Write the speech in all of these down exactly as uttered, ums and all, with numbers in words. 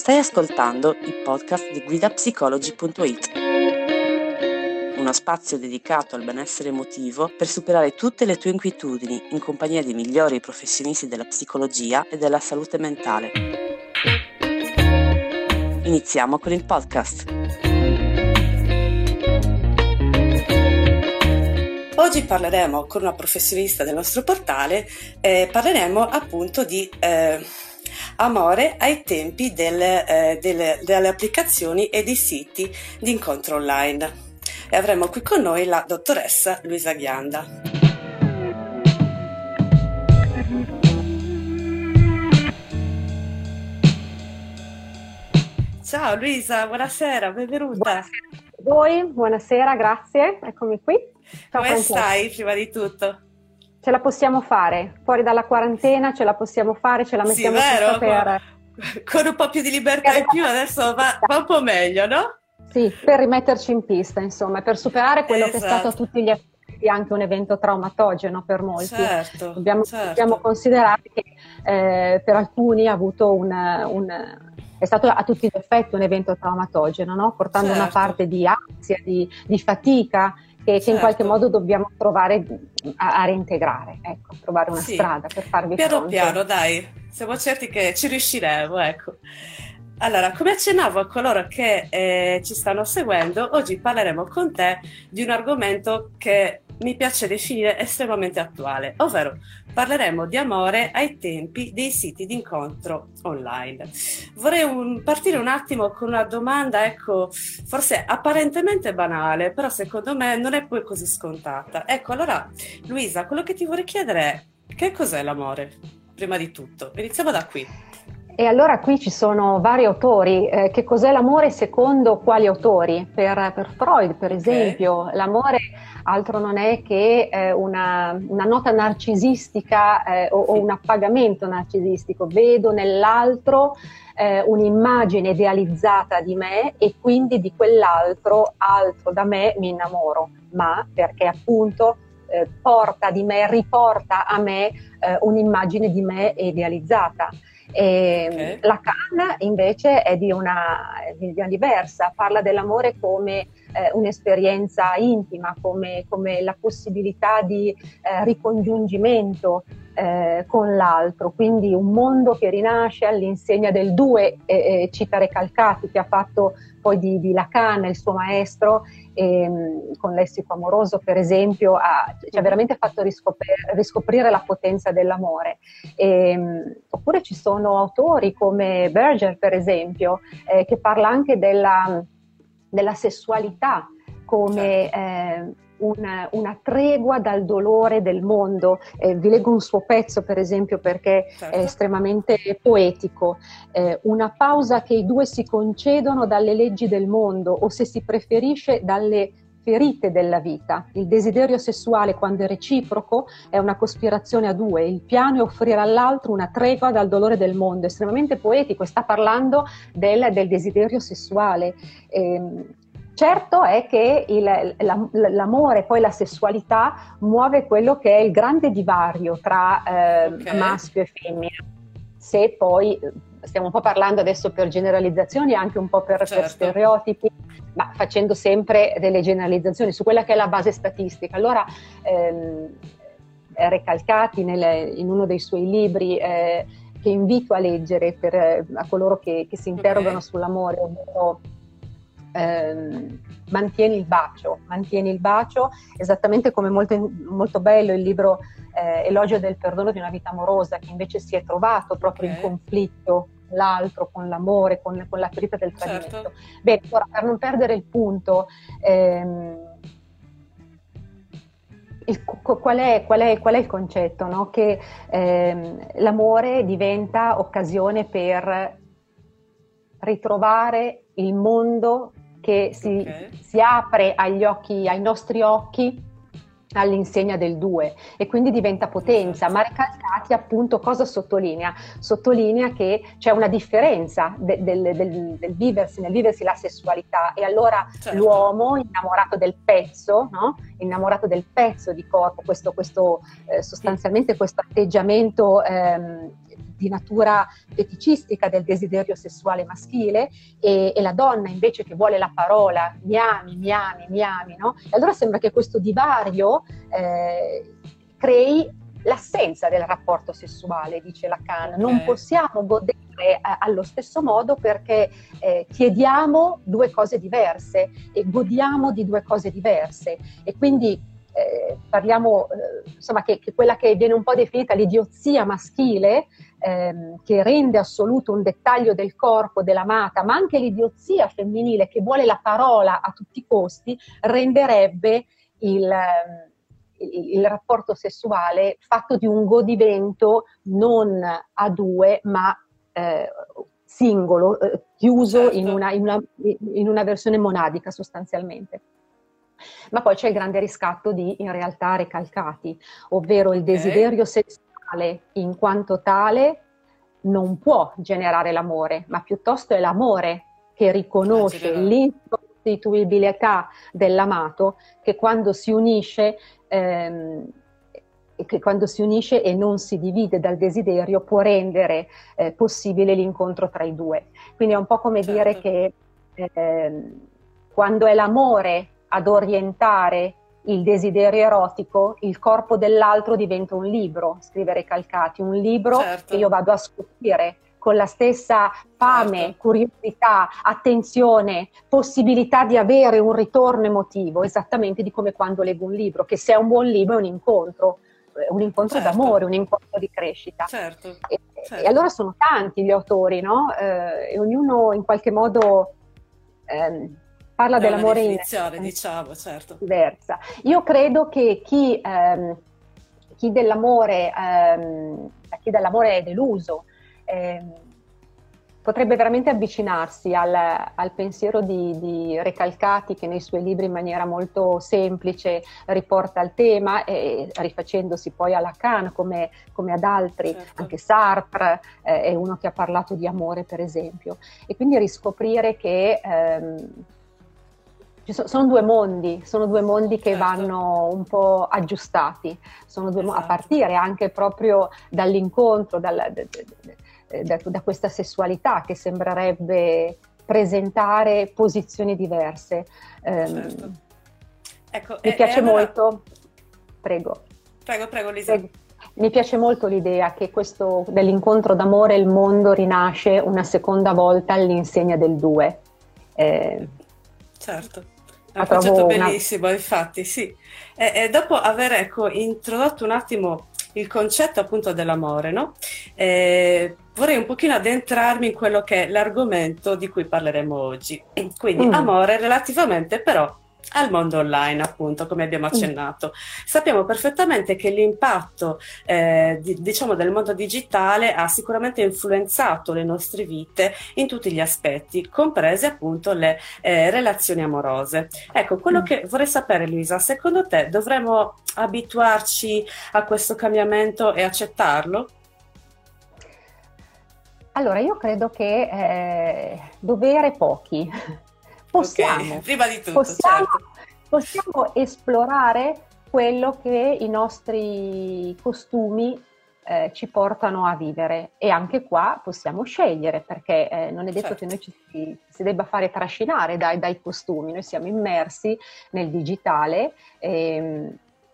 Stai ascoltando il podcast di guida psicologi punto it, uno spazio dedicato al benessere emotivo per superare tutte le tue inquietudini in compagnia dei migliori professionisti della psicologia e della salute mentale. Iniziamo con il podcast. Oggi parleremo con una professionista del nostro portale, eh, parleremo appunto di eh, amore ai tempi del, eh, del, delle applicazioni e dei siti di incontro online. E avremo qui con noi la dottoressa Luisa Ghianda. Ciao Luisa, buonasera, benvenuta. Buonasera a voi, buonasera, grazie, eccomi qui. Ciao, come Francesca. stai prima di tutto? Ce la possiamo fare, fuori dalla quarantena ce la possiamo fare, ce la mettiamo sì, vero? tutta per... Con un po' più di libertà in più adesso va, va un po' meglio, no? Sì, per rimetterci in pista, insomma, per superare quello esatto. che è stato a tutti gli effetti anche un evento traumatogeno per molti. Certo, dobbiamo, certo. dobbiamo considerare che eh, per alcuni ha avuto un... un è stato a tutti gli effetti un evento traumatogeno, no? Portando certo. una parte di ansia, di, di fatica, che, certo. che in qualche modo dobbiamo provare a, a reintegrare, ecco, trovare una sì. strada per farvi piano fronte. Piano piano, dai, siamo certi che ci riusciremo, ecco. Allora, come accennavo a coloro che eh, ci stanno seguendo, oggi parleremo con te di un argomento che mi piace definire estremamente attuale, ovvero parleremo di amore ai tempi dei siti di incontro online. Vorrei un, partire un attimo con una domanda, ecco, forse apparentemente banale, però secondo me non è poi così scontata. Ecco, allora, Luisa, quello che ti vorrei chiedere è: che cos'è l'amore? Prima di tutto, iniziamo da qui. E allora qui ci sono vari autori. Eh, che cos'è l'amore secondo quali autori? Per, per Freud, per okay. esempio, l'amore altro non è che eh, una, una nota narcisistica eh, o, o un appagamento narcisistico. Vedo nell'altro eh, un'immagine idealizzata di me e quindi di quell'altro, altro da me, mi innamoro, ma perché appunto eh, porta di me, riporta a me eh, un'immagine di me idealizzata. E okay. Lacan invece è di una, di una diversa, parla dell'amore come eh, un'esperienza intima, come, come la possibilità di eh, ricongiungimento eh, con l'altro, quindi un mondo che rinasce all'insegna del due, eh, eh, cita Recalcati che ha fatto poi di, di Lacan il suo maestro, e, con Lessico amoroso per esempio ha, ci ha veramente fatto riscoprire, riscoprire la potenza dell'amore. E, oppure ci sono autori come Berger per esempio eh, che parla anche della, della sessualità come eh, una, una tregua dal dolore del mondo. Eh, vi leggo un suo pezzo per esempio perché certo. è estremamente poetico. Eh, una pausa che i due si concedono dalle leggi del mondo o, se si preferisce, dalle ferite della vita. Il desiderio sessuale, quando è reciproco, è una cospirazione a due. Il piano è offrire all'altro una tregua dal dolore del mondo. È estremamente poetico, sta parlando del, del desiderio sessuale. Eh, Certo è che il, la, l'amore, poi la sessualità, muove quello che è il grande divario tra eh, okay. maschio e femmina. Se poi, stiamo un po' parlando adesso per generalizzazioni, anche un po' per, certo. per stereotipi, ma facendo sempre delle generalizzazioni su quella che è la base statistica. Allora, ehm, Recalcati nel, in uno dei suoi libri, eh, che invito a leggere per, a coloro che, che si interrogano okay. sull'amore, ovvero Ehm, mantieni il bacio, mantieni il bacio, esattamente come molto, molto bello il libro eh, Elogio del perdono di una vita amorosa, che invece si è trovato proprio okay. in conflitto con l'altro, con l'amore, con, con la ferita del tradimento. Certo. Bene, ora, per non perdere il punto, ehm, il, qual, è, qual, è, qual è il concetto? No? Che ehm, l'amore diventa occasione per ritrovare il mondo che si, okay. si apre agli occhi, ai nostri occhi all'insegna del due e quindi diventa potenza. Esatto. Ma Recalcati appunto cosa sottolinea? Sottolinea che c'è una differenza de, del, del, del viversi, nel viversi la sessualità, e allora certo. l'uomo innamorato del pezzo, no? innamorato del pezzo di corpo, questo, questo eh, sostanzialmente questo atteggiamento ehm, di natura feticistica del desiderio sessuale maschile, e, e la donna invece che vuole la parola, mi ami, mi ami, mi ami, no? E allora sembra che questo divario eh, crei l'assenza del rapporto sessuale, dice Lacan. Okay. Non possiamo godere eh, allo stesso modo perché eh, chiediamo due cose diverse e godiamo di due cose diverse, e quindi eh, parliamo eh, insomma che, che quella che viene un po' definita l'idiozia maschile, ehm, che rende assoluto un dettaglio del corpo dell'amata, ma anche l'idiozia femminile che vuole la parola a tutti i costi, renderebbe il il rapporto sessuale fatto di un godimento non a due ma eh, singolo, eh, chiuso certo. in, una, in, una, in una versione monadica sostanzialmente. Ma poi c'è il grande riscatto di in realtà recalcati, ovvero il desiderio okay. sessuale in quanto tale non può generare l'amore, ma piuttosto è l'amore che riconosce l'insostituibilità dell'amato, che quando si unisce Ehm, che quando si unisce e non si divide dal desiderio può rendere eh, possibile l'incontro tra i due. Quindi è un po' come certo. dire che eh, quando è l'amore ad orientare il desiderio erotico, il corpo dell'altro diventa un libro, scrive Recalcati, un libro certo. che io vado a scoprire con la stessa fame, certo. curiosità, attenzione, possibilità di avere un ritorno emotivo, esattamente di come quando leggo un libro, che se è un buon libro è un incontro, un incontro certo. d'amore, un incontro di crescita. Certo. E, certo. e allora sono tanti gli autori, no? Eh, e ognuno in qualche modo ehm, parla da dell'amore in definizione, diciamo, certo. diversa. Io credo che chi, ehm, chi dell'amore, ehm, chi dell'amore è deluso, Eh, potrebbe veramente avvicinarsi al, al pensiero di, di Recalcati, che nei suoi libri in maniera molto semplice riporta il tema, e rifacendosi poi a Lacan come, come ad altri, certo. anche Sartre eh, è uno che ha parlato di amore per esempio, e quindi riscoprire che ehm, ci so, sono due mondi, sono due mondi che certo. vanno un po' aggiustati, sono due esatto. a partire anche proprio dall'incontro, dal, Da, da questa sessualità che sembrerebbe presentare posizioni diverse. Certo. Um, ecco, mi e, piace e allora... molto, prego. Prego, prego Lisa. Prego. Mi piace molto l'idea che questo dell'incontro d'amore il mondo rinasce una seconda volta all'insegna del due. Eh, certo, è un concetto bellissimo, una... infatti, sì. E, e dopo aver ecco, introdotto un attimo il concetto appunto dell'amore, no? Eh, vorrei un pochino addentrarmi in quello che è l'argomento di cui parleremo oggi. Quindi mm. amore relativamente però al mondo online, appunto, come abbiamo accennato. Mm. Sappiamo perfettamente che l'impatto eh, di, diciamo del mondo digitale ha sicuramente influenzato le nostre vite in tutti gli aspetti, comprese appunto le eh, relazioni amorose. Ecco, quello mm. che vorrei sapere, Luisa, secondo te dovremmo abituarci a questo cambiamento e accettarlo? Allora, io credo che eh, dovere pochi. Possiamo, okay, prima di tutto, possiamo, certo. possiamo esplorare quello che i nostri costumi eh, ci portano a vivere, e anche qua possiamo scegliere, perché eh, non è detto certo. che noi ci si, si debba fare trascinare dai, dai costumi, noi siamo immersi nel digitale. E,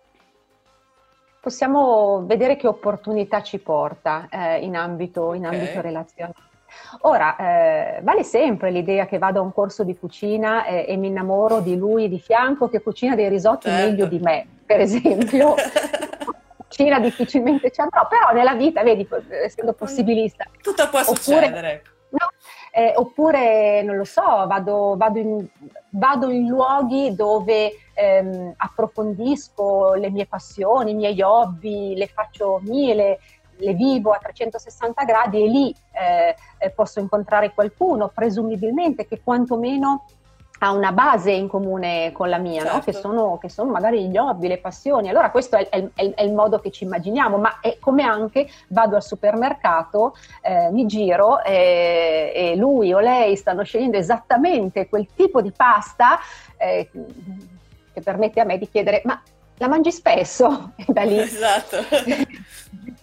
possiamo vedere che opportunità ci porta eh, in ambito, in ambito okay. relazionale. Ora, eh, vale sempre l'idea che vado a un corso di cucina e, e mi innamoro di lui di fianco che cucina dei risotti certo. meglio di me, per esempio. Cucina difficilmente ci andrò, però nella vita, vedi, essendo possibilista. Tutto può oppure, succedere. No, eh, oppure, non lo so, vado, vado, in, vado in luoghi dove ehm, approfondisco le mie passioni, i miei hobby, le faccio mie, le, le vivo a trecentosessanta gradi, e lì eh, posso incontrare qualcuno, presumibilmente, che quantomeno ha una base in comune con la mia, certo. no? che, sono, che sono magari gli hobby, le passioni. Allora questo è, è, è il modo che ci immaginiamo, ma è come anche vado al supermercato, eh, mi giro e, e lui o lei stanno scegliendo esattamente quel tipo di pasta eh, che permette a me di chiedere: ma la mangi spesso? E da lì... Esatto.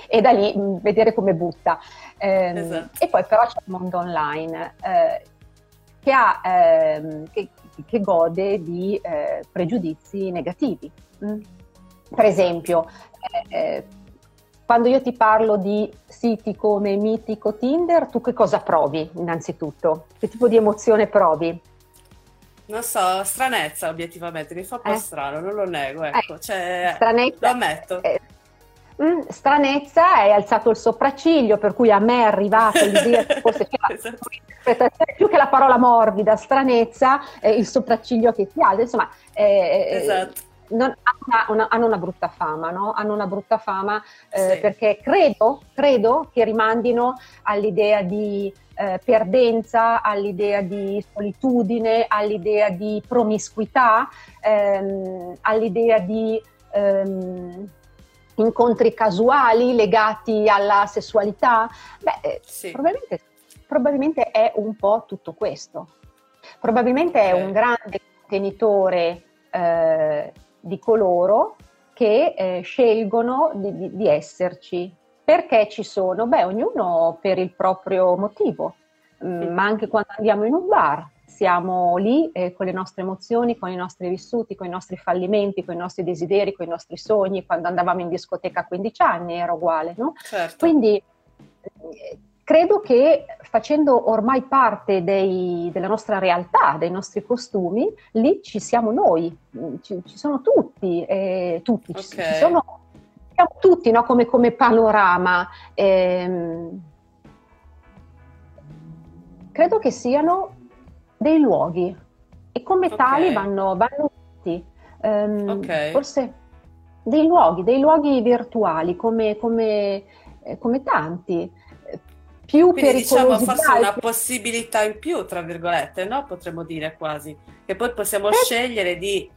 e da lì mh, vedere come butta. Ehm, Esatto. E poi però c'è il mondo online eh, che, ha, ehm, che, che gode di eh, pregiudizi negativi. Mm? Per esempio, eh, eh, quando io ti parlo di siti come Mitico, Tinder, tu che cosa provi innanzitutto? Che tipo di emozione provi? Non so, stranezza obiettivamente, mi fa un po' Eh? strano, non lo nego, ecco, Eh, cioè, lo stranezza, ammetto. eh, mm, stranezza, hai alzato il sopracciglio, per cui a me è arrivata l'idea che forse c'è Esatto, un'interpretazione più che la parola morbida, stranezza, eh, il sopracciglio che si alza, insomma, eh, esatto, non- hanno una, una- hanno una brutta fama, no? Hanno una brutta fama eh, sì, perché credo, credo che rimandino all'idea di eh, perdenza, all'idea di solitudine, all'idea di promiscuità, ehm, all'idea di ehm, incontri casuali legati alla sessualità. Beh, eh, sì, probabilmente, probabilmente è un po' tutto questo. Probabilmente è un ok. grande contenitore eh, di coloro che eh, scelgono di, di, di esserci. Perché ci sono? Beh, ognuno per il proprio motivo. Mm, ma anche quando andiamo in un bar, siamo lì eh, con le nostre emozioni, con i nostri vissuti, con i nostri fallimenti, con i nostri desideri, con i nostri sogni. Quando andavamo in discoteca a quindici anni era uguale, no? Certo, Quindi eh, credo che facendo ormai parte dei- della nostra realtà, dei nostri costumi, lì ci siamo noi, mm, ci, ci sono tutti, eh, tutti, ok, ci, ci sono siamo tutti, no? come, come panorama. Ehm, credo che siano dei luoghi e come ok, tali vanno, vanno visti. ok. Ehm, forse dei luoghi, dei luoghi virtuali come, come, eh, come tanti, eh, più Quindi diciamo pericolosi di forse una altri. possibilità in più, tra virgolette, no? Potremmo dire quasi, che poi possiamo Credo, scegliere di,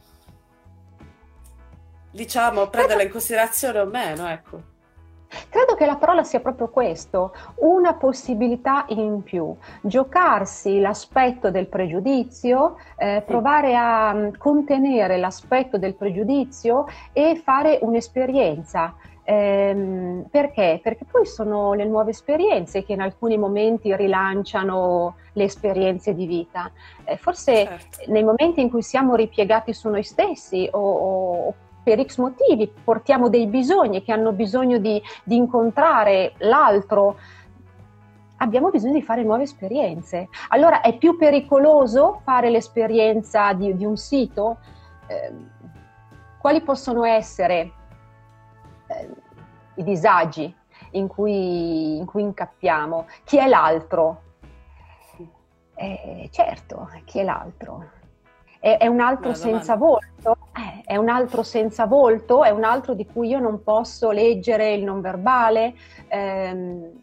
diciamo, credo prenderla in considerazione o meno, ecco. Credo che la parola sia proprio questo, una possibilità in più, giocarsi l'aspetto del pregiudizio, eh, Mm, provare a mm, contenere l'aspetto del pregiudizio e fare un'esperienza. Ehm, perché? Perché poi sono le nuove esperienze che in alcuni momenti rilanciano le esperienze di vita. Eh, forse certo, nei momenti in cui siamo ripiegati su noi stessi o, o per X motivi portiamo dei bisogni che hanno bisogno di, di incontrare l'altro, abbiamo bisogno di fare nuove esperienze. Allora è più pericoloso fare l'esperienza di, di un sito? Eh, quali possono essere eh, i disagi in cui, in cui incappiamo? Chi è l'altro? Eh, certo, chi è l'altro? È, è un altro bella senza domanda. volto? Eh, è un altro senza volto? È un altro di cui io non posso leggere il non verbale? Ehm,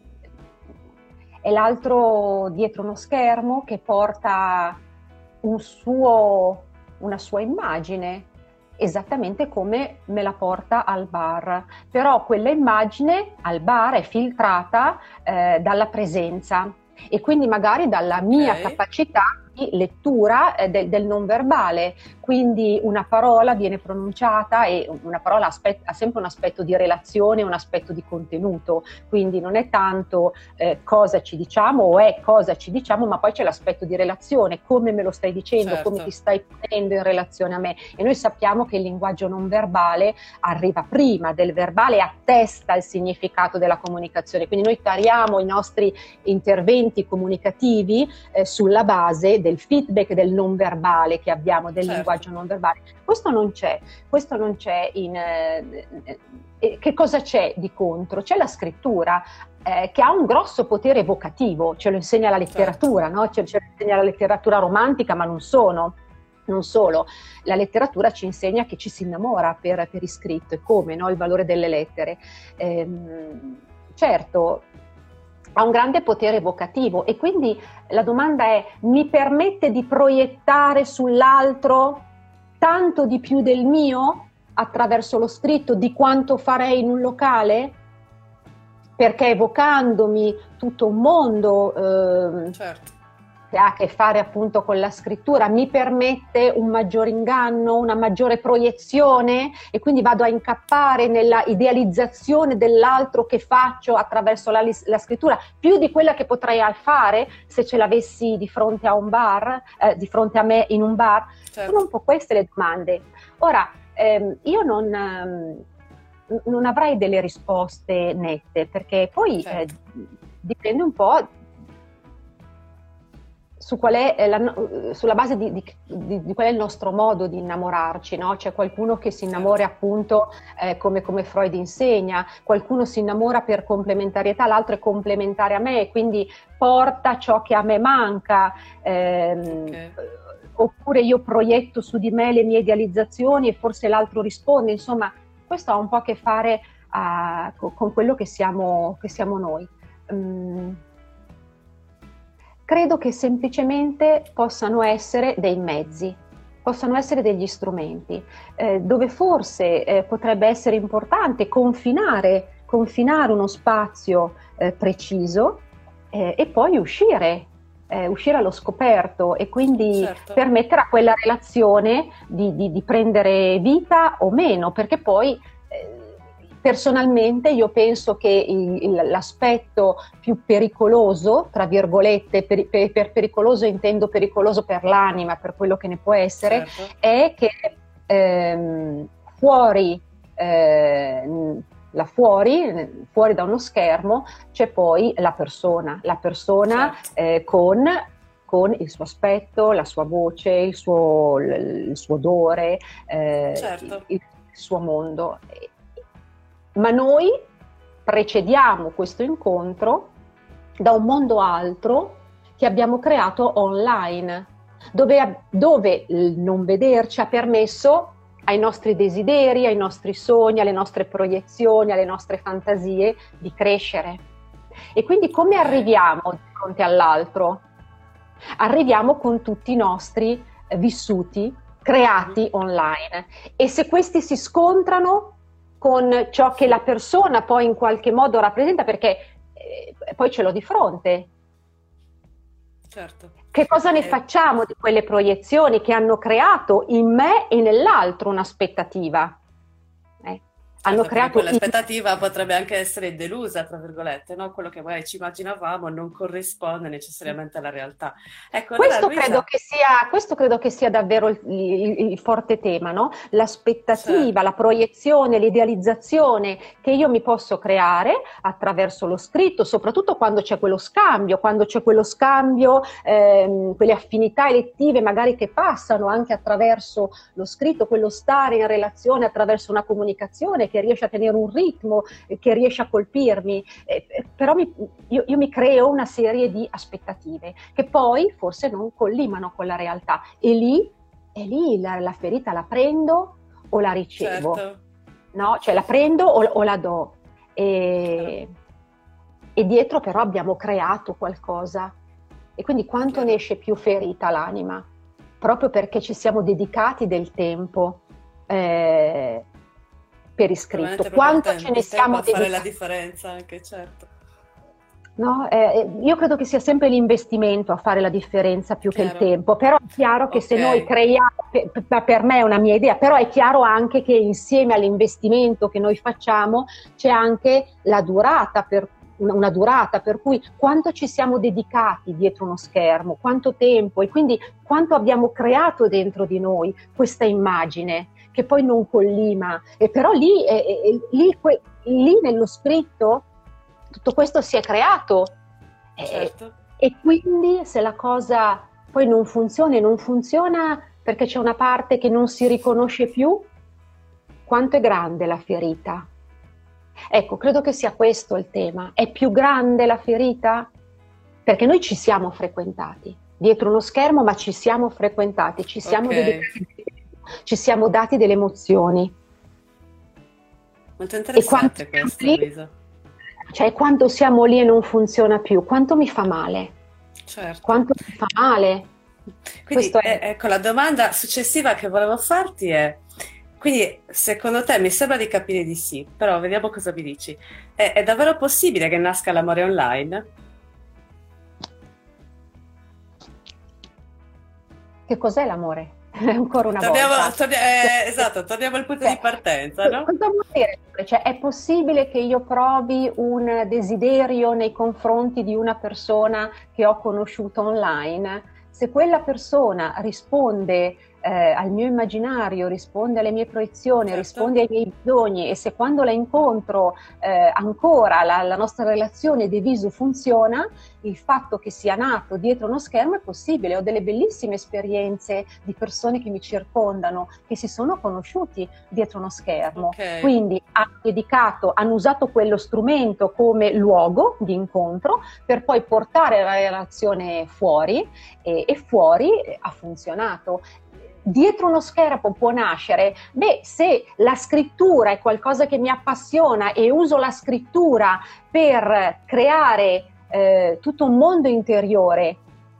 è l'altro dietro uno schermo che porta un suo, una sua immagine, esattamente come me la porta al bar. Però quella immagine al bar è filtrata eh, dalla presenza e quindi magari dalla Ok, mia capacità di lettura eh, del, del non verbale. Quindi una parola viene pronunciata e una parola aspet- ha sempre un aspetto di relazione, un aspetto di contenuto, quindi non è tanto eh, cosa ci diciamo o è cosa ci diciamo, ma poi c'è l'aspetto di relazione, come me lo stai dicendo, come ti certo, stai ponendo in relazione a me. E noi sappiamo che il linguaggio non verbale arriva prima del verbale e attesta il significato della comunicazione, quindi noi tariamo i nostri interventi comunicativi eh, sulla base del feedback del non verbale che abbiamo, del certo, linguaggio non verbale. Questo non c'è, questo non c'è in... Eh, eh, che cosa c'è di contro? C'è la scrittura eh, che ha un grosso potere evocativo, ce lo insegna la certo, letteratura, no? ce, ce lo insegna la letteratura romantica, ma non sono. Non solo, la letteratura ci insegna che ci si innamora per, per iscritto e come, no? Il valore delle lettere. Ehm, certo, ha un grande potere evocativo e quindi la domanda è: mi permette di proiettare sull'altro tanto di più del mio attraverso lo scritto di quanto farei in un locale? Perché evocandomi tutto un mondo, eh, certo. che ha a che fare appunto con la scrittura, mi permette un maggiore inganno, una maggiore proiezione, e quindi vado a incappare nella idealizzazione dell'altro che faccio attraverso la, la scrittura, più di quella che potrei fare se ce l'avessi di fronte a un bar, eh, di fronte a me in un bar. Certo. Sono un po' queste le domande. Ora, ehm, io non... Ehm, non avrei delle risposte nette, perché poi Certo. eh, dipende un po' su qual è la, sulla base di, di, di, di qual è il nostro modo di innamorarci, no? C'è qualcuno che si innamora appunto eh, come, come Freud insegna, qualcuno si innamora per complementarietà, l'altro è complementare a me, quindi porta ciò che a me manca. Ehm, Okay. Oppure io proietto su di me le mie idealizzazioni e forse l'altro risponde. Insomma, questo ha un po' a che fare uh, con quello che siamo, che siamo noi. Um, credo che semplicemente possano essere dei mezzi, possano essere degli strumenti, eh, dove forse eh, potrebbe essere importante confinare, confinare uno spazio eh, preciso eh, e poi uscire. Eh, uscire allo scoperto e quindi Certo. permettere a quella relazione di, di, di prendere vita o meno, perché poi eh, personalmente io penso che il, il, l'aspetto più pericoloso, tra virgolette, per, per, per pericoloso intendo pericoloso per l'anima, per quello che ne può essere, Certo. è che ehm, fuori eh, là fuori, fuori da uno schermo, c'è poi la persona, la persona Certo. eh, con, con il suo aspetto, la sua voce, il suo, il suo odore, eh, Certo. il, il suo mondo. Ma noi precediamo questo incontro da un mondo altro che abbiamo creato online, dove, dove il non vederci ha permesso ai nostri desideri, ai nostri sogni, alle nostre proiezioni, alle nostre fantasie di crescere. E quindi come arriviamo di fronte all'altro? Arriviamo con tutti i nostri vissuti creati mm-hmm. online, e se questi si scontrano con ciò che la persona poi in qualche modo rappresenta, perché eh, poi ce l'ho di fronte. Certo. Che cosa ne eh. facciamo di quelle proiezioni che hanno creato in me e nell'altro un'aspettativa? Eh, Certo, hanno creato quell'aspettativa in... potrebbe anche essere delusa, tra virgolette, no? Quello che magari ci immaginavamo non corrisponde necessariamente alla realtà. Ecco, questo, allora, Luisa... credo che sia, questo credo che sia davvero il, il, il forte tema, no? L'aspettativa, certo. La proiezione, l'idealizzazione che io mi posso creare attraverso lo scritto, soprattutto quando c'è quello scambio, quando c'è quello scambio, ehm, quelle affinità elettive magari che passano anche attraverso lo scritto, quello stare in relazione attraverso una comunicazione che riesce a tenere un ritmo, che riesce a colpirmi, eh, però mi, io, io mi creo una serie di aspettative che poi forse non collimano con la realtà, e lì, e lì la, la ferita la prendo o la ricevo, certo. No? Cioè la prendo o, o la do, e, e dietro però abbiamo creato qualcosa, e quindi quanto ne esce più ferita l'anima, proprio perché ci siamo dedicati del tempo eh, per iscritto, quanto ce ne siamo dedicati. Fare la differenza anche, certo. No, eh, io credo che sia sempre l'investimento a fare la differenza più chiaro. Che il tempo, però è chiaro che okay. Se noi creiamo, per, per me è una mia idea, però è chiaro anche che insieme all'investimento che noi facciamo c'è anche la durata, per, una, una durata per cui quanto ci siamo dedicati dietro uno schermo, quanto tempo, e quindi quanto abbiamo creato dentro di noi questa immagine che poi non collima, e però lì, eh, eh, lì, que, lì nello scritto tutto questo si è creato, certo. e, e quindi se la cosa poi non funziona, e non funziona perché c'è una parte che non si riconosce più, quanto è grande la ferita? Ecco, credo che sia questo il tema. È più grande la ferita? Perché noi ci siamo frequentati dietro uno schermo, ma ci siamo frequentati, ci siamo okay. dedicati, ci siamo dati delle emozioni. Molto interessante questo, Luisa. Cioè, quando siamo lì e non funziona più, quanto mi fa male? Certo. Quanto mi fa male? Quindi, è... eh, ecco, la domanda successiva che volevo farti è, quindi, secondo te, mi sembra di capire di sì, però vediamo cosa mi dici. È, è davvero possibile che nasca l'amore online? che cos'è l'amore? Ancora una Torniamo, volta. torni- eh, esatto, torniamo al punto Cioè, di partenza, no? cosa vuol dire? Cioè, è possibile che io provi un desiderio nei confronti di una persona che ho conosciuto online? Se quella persona risponde eh, al mio immaginario, risponde alle mie proiezioni, Certo. risponde ai miei bisogni, e se quando la incontro eh, ancora la, la nostra relazione de viso funziona, il fatto che sia nato dietro uno schermo è possibile. Ho delle bellissime esperienze di persone che mi circondano, che si sono conosciuti dietro uno schermo. Ok, Quindi hanno dedicato, hanno usato quello strumento come luogo di incontro per poi portare la relazione fuori, e, e fuori ha funzionato. Dietro uno schermo può nascere, beh, se la scrittura è qualcosa che mi appassiona e uso la scrittura per creare eh, tutto un mondo interiore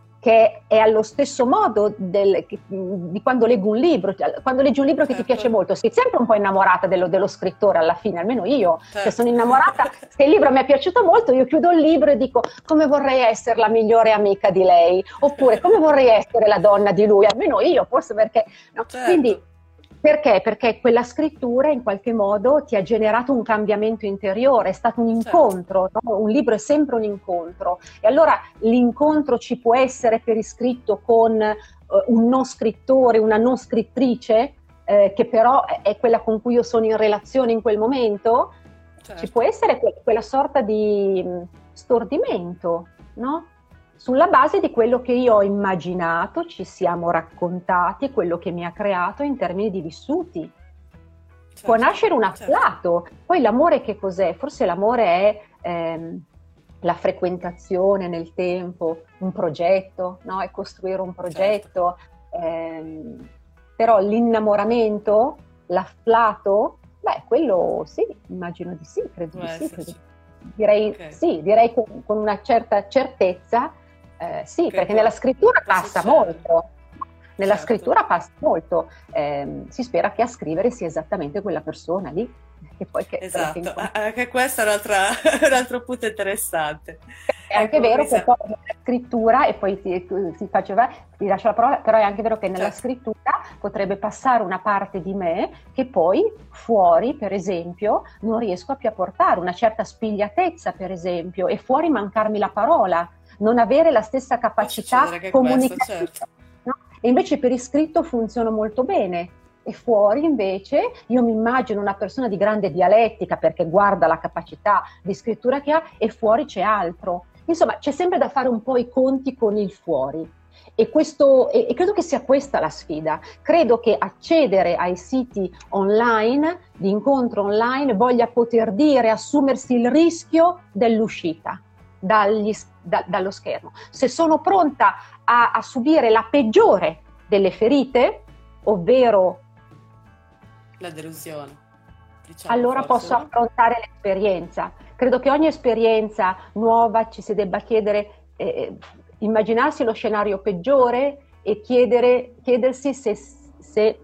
che è allo stesso modo del, di quando leggo un libro. Quando leggi un libro che certo, ti piace molto, sei sempre un po' innamorata dello, dello scrittore alla fine, almeno io, se certo. sono innamorata, se il libro mi è piaciuto molto, io chiudo il libro e dico come vorrei essere la migliore amica di lei, oppure come vorrei essere la donna di lui, almeno io, forse perché... No? Quindi Certo, perché? Perché quella scrittura in qualche modo ti ha generato un cambiamento interiore, è stato un certo, incontro, no? Un libro è sempre un incontro, e allora l'incontro ci può essere per iscritto con eh, un non scrittore, una non scrittrice, eh, che però è quella con cui io sono in relazione in quel momento. Ci può certo. essere que- quella sorta di mh, stordimento, no? Sulla base di quello che io ho immaginato, ci siamo raccontati, quello che mi ha creato in termini di vissuti. Può Certo, nascere un certo, afflato. Poi l'amore che cos'è? Forse l'amore è ehm, la frequentazione nel tempo, un progetto, no? È costruire un certo. progetto. ehm, Però l'innamoramento, l'afflato, beh, quello sì, immagino di sì, credo Può di sì. Credo. esserci. Direi Ok, sì, direi con, con una certa certezza, eh, sì, che perché può, nella scrittura può passa succedere. molto. Nella Certo. scrittura passa molto. Ehm, si spera che a scrivere sia esattamente quella persona lì, che poi che, quella che Esatto, incontra. a- anche questo è un'altra- un altro punto interessante. È anche Ecco, vero che Lisa, poi nella scrittura, e poi ti, ti faceva, ti lascio la parola, però è anche vero che nella certo, scrittura potrebbe passare una parte di me che poi fuori, per esempio, non riesco a più a portare, una certa spigliatezza, per esempio, e fuori mancarmi la parola, non avere la stessa può capacità succedere anche questo, certo. comunicativa, no? E invece per iscritto funziona molto bene. E fuori invece io mi immagino una persona di grande dialettica perché guarda la capacità di scrittura che ha, e fuori c'è altro. Insomma, c'è sempre da fare un po' i conti con il fuori. E, questo, e, e credo che sia questa la sfida. Credo che accedere ai siti online, di incontro online, voglia poter dire, assumersi il rischio dell'uscita dagli, da, dallo schermo. Se sono pronta a, a subire la peggiore delle ferite, ovvero La delusione, diciamo allora forse, posso no? affrontare l'esperienza. Credo che ogni esperienza nuova ci si debba chiedere, eh, immaginarsi lo scenario peggiore e chiedere, chiedersi se, se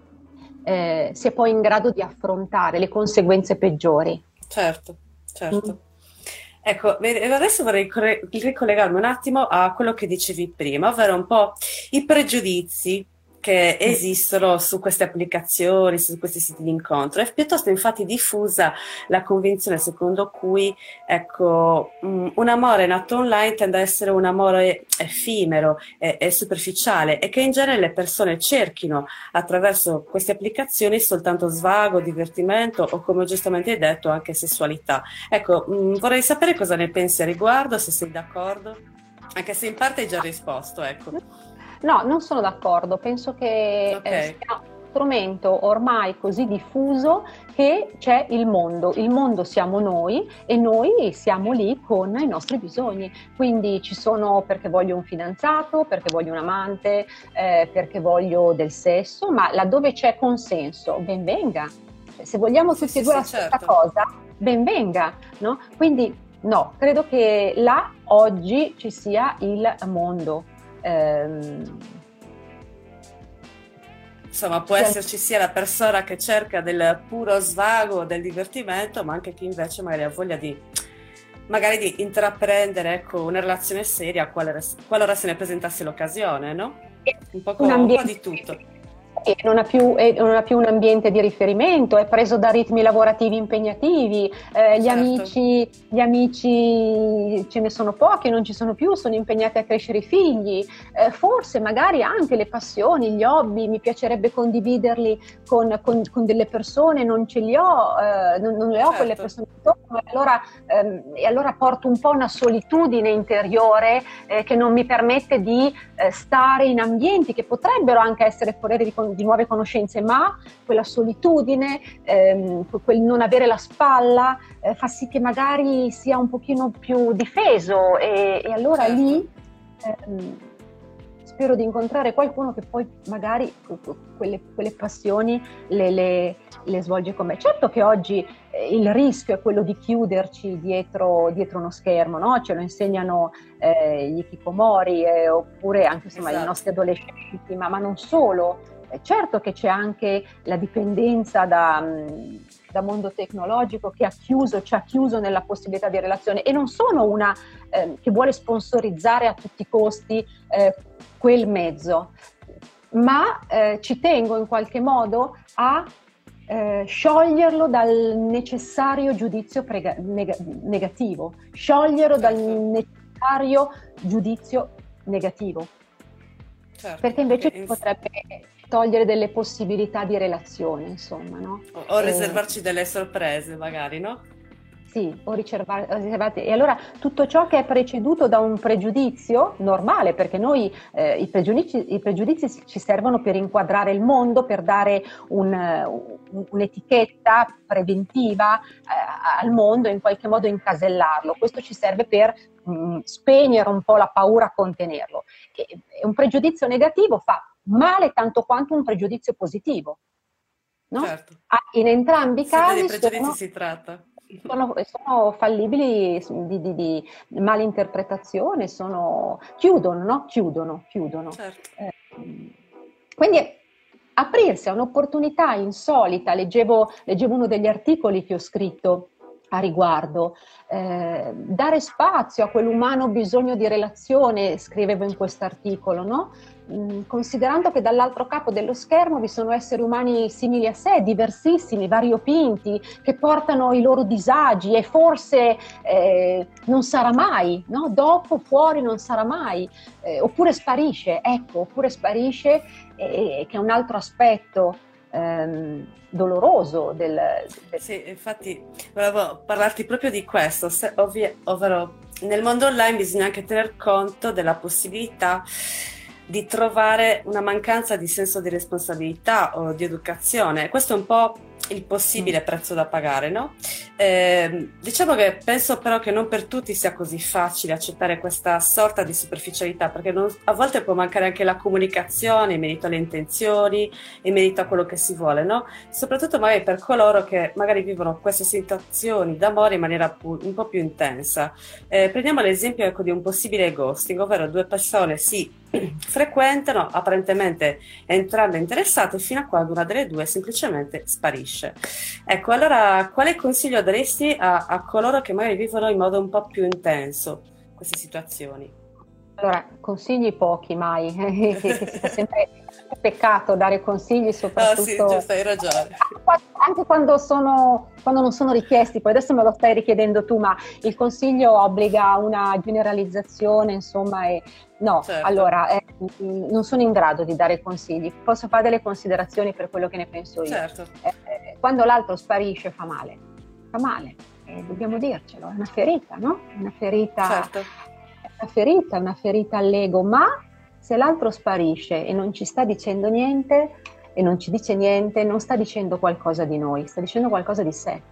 eh, si è poi in grado di affrontare le conseguenze peggiori. Certo, Mm. certo. Ecco, vedi, adesso vorrei corre- ricollegarmi un attimo a quello che dicevi prima, ovvero un po' i pregiudizi che Mm. esistono su queste applicazioni, su questi siti di incontro. È piuttosto infatti diffusa la convinzione secondo cui, ecco, mh, un amore nato online tende a essere un amore effimero e, e superficiale, e che in genere le persone cerchino attraverso queste applicazioni soltanto svago, divertimento o, come giustamente hai detto, anche sessualità. Ecco, mh, vorrei sapere cosa ne pensi a riguardo, se sei d'accordo, anche se in parte hai già risposto, ecco. No, non sono d'accordo. Penso che Ok, eh, sia uno strumento ormai così diffuso che c'è il mondo. Il mondo siamo noi e noi siamo lì con i nostri bisogni. Quindi ci sono perché voglio un fidanzato, perché voglio un amante, eh, perché voglio del sesso, ma laddove c'è consenso, ben venga. Cioè, se vogliamo sì, tutti e sì, due sì, la stessa certo. cosa, ben venga, no? Quindi no, credo che là oggi ci sia il mondo. Ehm, Insomma, ci può sia- esserci sia la persona che cerca del puro svago, del divertimento, ma anche chi invece magari ha voglia di, magari di intraprendere, ecco, una relazione seria qualora, qualora se ne presentasse l'occasione, no? un po', un, un po' ambiente di tutto. e non ha, più, e non ha più un ambiente di riferimento, è preso da ritmi lavorativi impegnativi, eh, gli Certo, amici, gli amici ce ne sono pochi, non ci sono più, sono impegnati a crescere i figli, eh, forse magari anche le passioni, gli hobby, mi piacerebbe condividerli con, con, con delle persone, non ce li ho, eh, non, non le ho quelle certo, persone intorno, e allora, ehm, e allora porto un po' una solitudine interiore eh, che non mi permette di eh, stare in ambienti che potrebbero anche essere forieri di, di nuove conoscenze, ma quella solitudine, ehm, quel non avere la spalla, eh, fa sì che magari sia un pochino più difeso e, e allora certo. lì ehm, spero di incontrare qualcuno che poi magari quelle, quelle passioni le, le, le svolge con me. Certo che oggi eh, il rischio è quello di chiuderci dietro, dietro uno schermo, no? Ce lo insegnano eh, gli hikikomori eh, oppure anche insomma, i Esatto. nostri adolescenti, ma, ma non solo. Certo che c'è anche la dipendenza da, da mondo tecnologico che ha chiuso, ci ha chiuso nella possibilità di relazione, e non sono una eh, che vuole sponsorizzare a tutti i costi eh, quel mezzo, ma eh, ci tengo in qualche modo a eh, scioglierlo dal necessario giudizio prega- neg- negativo, scioglierlo Certo. dal necessario giudizio negativo. Certo, Perché invece perché ci in- potrebbe togliere delle possibilità di relazione, insomma, no? o, o E, riservarci delle sorprese, magari, no? sì, o riserva- riservate. E allora tutto ciò che è preceduto da un pregiudizio, normale, perché noi eh, i pregiudizi, i pregiudizi ci servono per inquadrare il mondo, per dare un, un, un'etichetta preventiva eh, al mondo, in qualche modo incasellarlo. Questo ci serve per mh, spegnere un po' la paura, contenerlo. E, e un pregiudizio negativo fa male tanto quanto un pregiudizio positivo, no? Certo. Ah, in entrambi i Sempre di casi pregiudizi sono si tratta. sono, sono fallibili di, di, di malinterpretazione, sono, chiudono, no? Chiudono, chiudono. Certo. Eh, quindi aprirsi a un'opportunità insolita, leggevo, leggevo uno degli articoli che ho scritto a riguardo, eh, dare spazio a quell'umano bisogno di relazione, scrivevo in questo articolo, no? Mm, considerando che dall'altro capo dello schermo vi sono esseri umani simili a sé, diversissimi, variopinti, che portano i loro disagi e forse eh, non sarà mai, no? Dopo, fuori non sarà mai, eh, oppure sparisce, ecco, oppure sparisce, eh, che è un altro aspetto ehm, doloroso del, del... Sì, infatti volevo parlarti proprio di questo, se- ovvi- ovvero nel mondo online bisogna anche tener conto della possibilità di trovare una mancanza di senso di responsabilità o di educazione. Questo è un po' il possibile prezzo da pagare, no? Eh, diciamo che penso però che non per tutti sia così facile accettare questa sorta di superficialità, perché non- a volte può mancare anche la comunicazione in merito alle intenzioni, in merito a quello che si vuole, no? Soprattutto magari per coloro che magari vivono queste situazioni d'amore in maniera pu- un po' più intensa. Eh, prendiamo l'esempio ecco, di un possibile ghosting, ovvero due persone si frequentano, apparentemente entrambe interessate, fino a quando una delle due semplicemente sparisce. Ecco, allora quale consiglio daresti a, a coloro che magari vivono in modo un po' più intenso queste situazioni? Allora, consigli pochi mai, che, che si fa sempre peccato dare consigli, Ah sì, soprattutto giusto, hai ragione. anche quando, sono, quando non sono richiesti. Poi adesso me lo stai richiedendo tu, ma il consiglio obbliga a una generalizzazione, insomma, e no, Certo, allora eh, non sono in grado di dare consigli, posso fare delle considerazioni per quello che ne penso io. certo, Eh, quando l'altro sparisce fa male, fa male, eh, dobbiamo dircelo, è una ferita, no? Una ferita, certo. una ferita, una ferita all'ego, ma se l'altro sparisce e non ci sta dicendo niente e non ci dice niente, non sta dicendo qualcosa di noi, sta dicendo qualcosa di sé.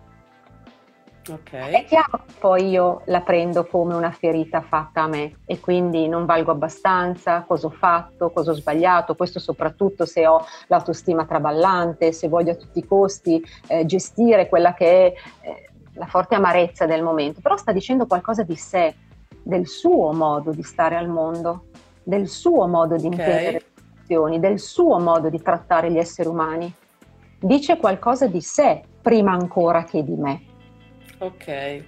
È Ok, chiaro che poi io la prendo come una ferita fatta a me e quindi non valgo abbastanza, cosa ho fatto, cosa ho sbagliato, questo soprattutto se ho l'autostima traballante, se voglio a tutti i costi eh, gestire quella che è eh, la forte amarezza del momento, però sta dicendo qualcosa di sé, del suo modo di stare al mondo, del suo modo di intendere ok, le relazioni, del suo modo di trattare gli esseri umani. Dice qualcosa di sé prima ancora che di me. ok.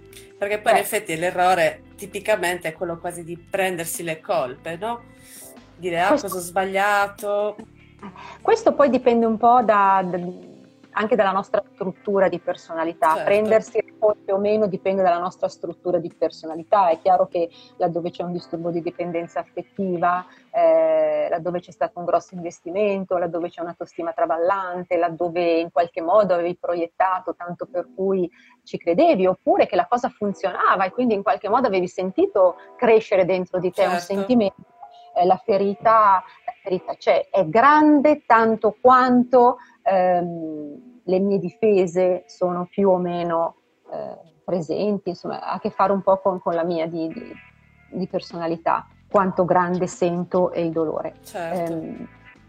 Perché poi in Cioè, effetti l'errore tipicamente è quello quasi di prendersi le colpe, no? dire ah, Questo, cosa ho sbagliato. questo poi dipende un po' da, da- anche dalla nostra struttura di personalità. Certo, Prendersi risposte o meno dipende dalla nostra struttura di personalità. È chiaro che laddove c'è un disturbo di dipendenza affettiva, eh, laddove c'è stato un grosso investimento, laddove c'è un'autostima traballante, laddove in qualche modo avevi proiettato tanto per cui ci credevi, oppure che la cosa funzionava e quindi in qualche modo avevi sentito crescere dentro di te un certo. sentimento, eh, la ferita, la ferita c'è, è grande tanto quanto ehm, le mie difese sono più o meno eh, presenti, insomma, ha a che fare un po' con, con la mia di, di, di personalità, quanto grande sento e il dolore. Certo, Ehm,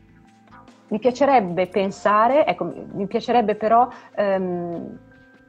mi piacerebbe pensare, ecco, mi piacerebbe però ehm,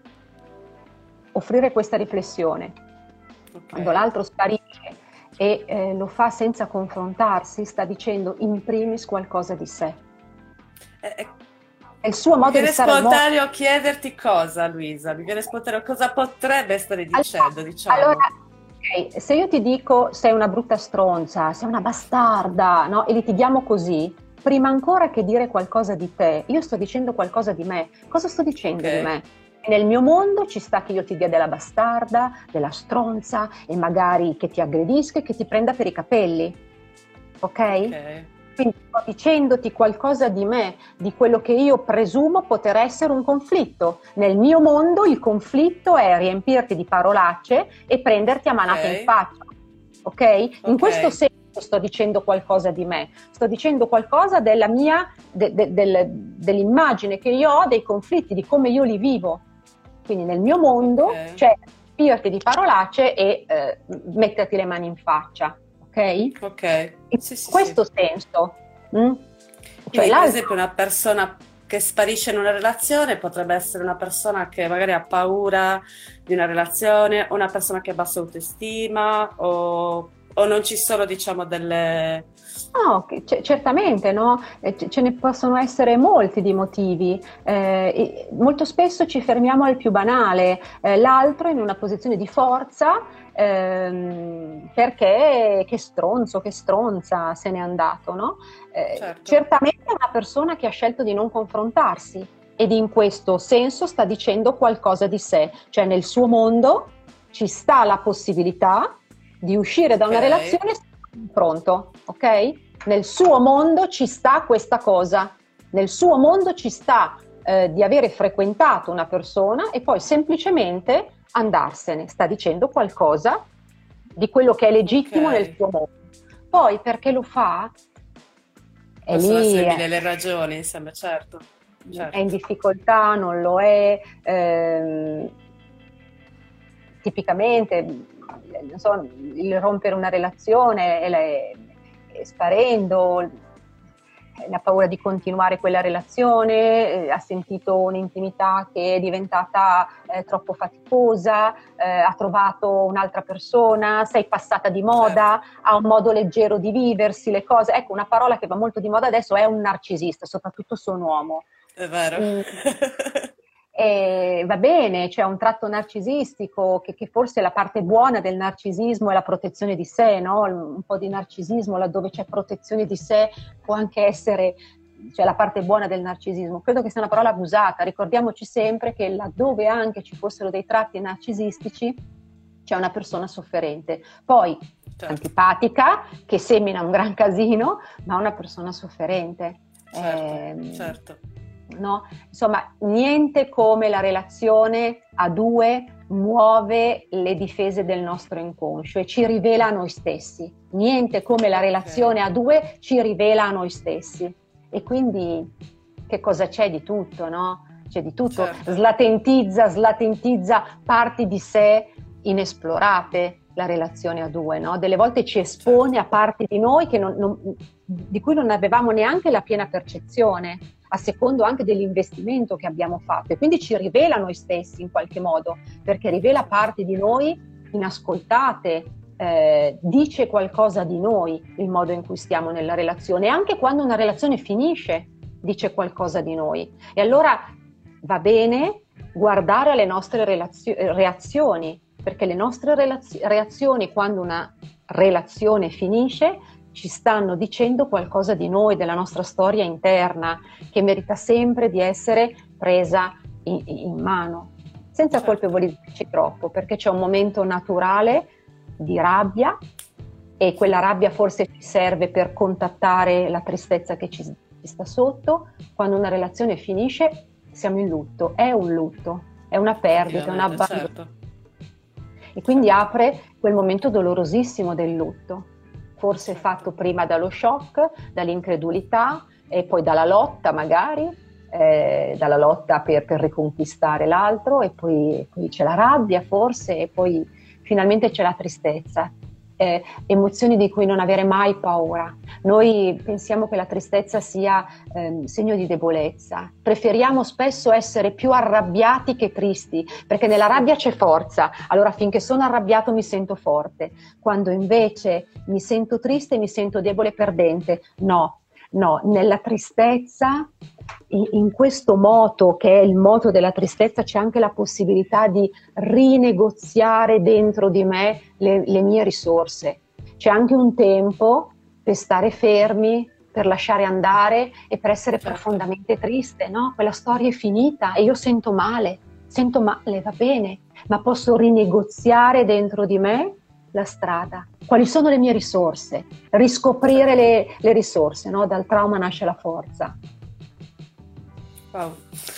offrire questa riflessione. Quando ok. l'altro sparisce e eh, lo fa senza confrontarsi, sta dicendo in primis qualcosa di sé. Eh, eh, È il suo mi modo di viene stare al mondo. spontaneo chiederti cosa, Luisa, mi viene spontaneo cosa potrebbe stare Allora, dicendo, allora, diciamo. ok, se io ti dico sei una brutta stronza, sei una bastarda, no? E litighiamo così, prima ancora che dire qualcosa di te, io sto dicendo qualcosa di me. Cosa sto Ok, dicendo di me? Nel mio mondo ci sta che io ti dia della bastarda, della stronza e magari che ti aggredisca e che ti prenda per i capelli, ok? ok, Quindi sto dicendoti qualcosa di me, di quello che io presumo poter essere un conflitto. Nel mio mondo il conflitto è riempirti di parolacce e prenderti a manate in ok, faccia, ok? In ok, questo senso sto dicendo qualcosa di me, sto dicendo qualcosa della mia, de, de, del, dell'immagine che io ho dei conflitti, di come io li vivo. Quindi nel mio mondo ok, c'è riempirti di parolacce e eh, metterti le mani in faccia, ok? ok. In Sì, sì, sì. questo senso, mm? Cioè Quindi, per l'altro, esempio, una persona che sparisce in una relazione potrebbe essere una persona che magari ha paura di una relazione, o una persona che ha bassa autostima, o, o non ci sono, diciamo, delle... no, che- c- certamente, no? Eh, ce ce ne possono essere molti di motivi. Eh, e molto spesso ci fermiamo al più banale, eh, l'altro in una posizione di forza, ehm, perché che stronzo, che stronza se n'è andato, no? Eh, Certo, certamente è una persona che ha scelto di non confrontarsi ed in questo senso sta dicendo qualcosa di sé, cioè nel suo mondo ci sta la possibilità di uscire da ok, una relazione senza confronto, ok? Nel suo mondo ci sta questa cosa, nel suo mondo ci sta eh, di avere frequentato una persona e poi semplicemente andarsene, sta dicendo qualcosa di quello che è ok. legittimo nel suo mondo. Poi perché lo fa? È Possono lì, essere è, mille le ragioni, insomma, certo, è in certo, difficoltà, non lo è. Ehm, tipicamente, non so, il rompere una relazione e le- e sparendo, la paura di continuare quella relazione, eh, ha sentito un'intimità che è diventata eh, troppo faticosa, eh, ha trovato un'altra persona, sei passata di certo, moda, ha un modo leggero di viversi, le cose. Ecco, una parola che va molto di moda adesso è un narcisista, soprattutto se un uomo. è vero. Mm. E va bene, c'è un tratto narcisistico che, che forse è la parte buona del narcisismo è la protezione di sé, no? Un po' di narcisismo laddove c'è protezione di sé può anche essere, cioè, la parte buona del narcisismo. Credo che sia una parola abusata, ricordiamoci sempre che laddove anche ci fossero dei tratti narcisistici c'è una persona sofferente. Poi Certo, antipatica, che semina un gran casino, ma una persona sofferente. certo, Eh, certo, no? Insomma, niente come la relazione a due muove le difese del nostro inconscio e ci rivela a noi stessi. Niente come la ok, relazione a due ci rivela a noi stessi. E quindi che cosa c'è di tutto, no? C'è di tutto, certo, slatentizza, slatentizza parti di sé inesplorate la relazione a due, no? Delle volte ci espone certo, a parti di noi che non, non, di cui non avevamo neanche la piena percezione, a secondo anche dell'investimento che abbiamo fatto, e quindi ci rivela noi stessi in qualche modo, perché rivela parti di noi inascoltate, eh, dice qualcosa di noi il modo in cui stiamo nella relazione, e anche quando una relazione finisce dice qualcosa di noi. E allora va bene guardare alle nostre relazio- reazioni, perché le nostre relazio- reazioni quando una relazione finisce ci stanno dicendo qualcosa di noi, della nostra storia interna, che merita sempre di essere presa in, in mano, senza certo. colpevolizzarci troppo, perché c'è un momento naturale di rabbia, e quella rabbia forse ci serve per contattare la tristezza che ci, ci sta sotto. Quando una relazione finisce siamo in lutto, è un lutto, è una perdita, è un abbandono. Certo. E quindi certo. apre quel momento dolorosissimo del lutto, forse certo. fatto prima dallo shock, dall'incredulità e poi dalla lotta magari, eh, dalla lotta per, per riconquistare l'altro, e poi, poi c'è la rabbia forse, e poi finalmente c'è la tristezza. Eh, emozioni di cui non avere mai paura. Noi pensiamo che la tristezza sia eh, segno di debolezza, preferiamo spesso essere più arrabbiati che tristi, perché nella rabbia c'è forza, allora finché sono arrabbiato mi sento forte, quando invece mi sento triste mi sento debole e perdente. No, no, nella tristezza, in, in questo moto che è il moto della tristezza, c'è anche la possibilità di rinegoziare dentro di me le, le mie risorse. C'è anche un tempo per stare fermi, per lasciare andare e per essere certo. profondamente triste, no? Quella storia è finita e io sento male, sento male, va bene, ma posso rinegoziare dentro di me la strada. Quali sono le mie risorse? Riscoprire le, le risorse, no? Dal trauma nasce la forza. Wow.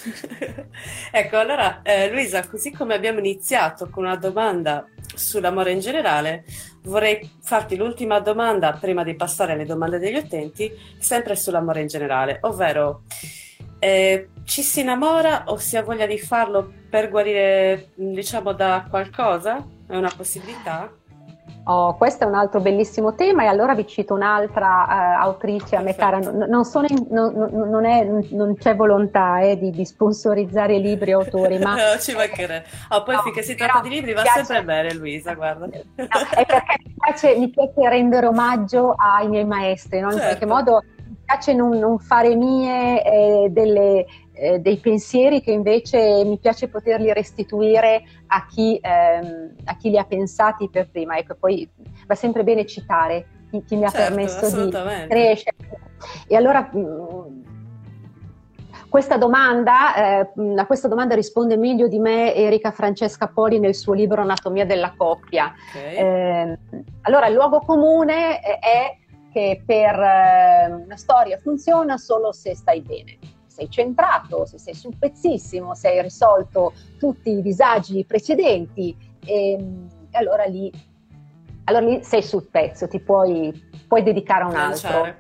Ecco, allora eh, Luisa, così come abbiamo iniziato con una domanda sull'amore in generale, vorrei farti l'ultima domanda prima di passare alle domande degli utenti, sempre sull'amore in generale, ovvero eh, ci si innamora o si ha voglia di farlo per guarire, diciamo, da qualcosa? È una possibilità? Oh, questo è un altro bellissimo tema, e allora vi cito un'altra uh, autrice a me cara. Non, non, sono in, non, non, è, non c'è volontà eh, di, di sponsorizzare libri e autori, ma no, ci mancherebbe. Oh, poi no, finché si tratta di libri va piace, sempre bene, Luisa, guarda. No, è perché mi piace, mi piace rendere omaggio ai miei maestri, no? In certo. qualche modo mi piace non, non fare mie eh, delle, eh, dei pensieri che invece mi piace poterli restituire a chi, ehm, a chi li ha pensati per prima. Ecco, poi va sempre bene citare chi, chi mi ha certo, permesso di crescere. E allora mh, questa domanda, eh, a questa domanda risponde meglio di me Erika Francesca Poli nel suo libro Anatomia della coppia. Okay. Eh, allora, il luogo comune è che per eh, una storia funziona solo se stai bene, sei centrato, se sei sul pezzissimo, se hai risolto tutti i disagi precedenti, e, e allora lì, allora lì sei sul pezzo, ti puoi, puoi dedicare a un altro.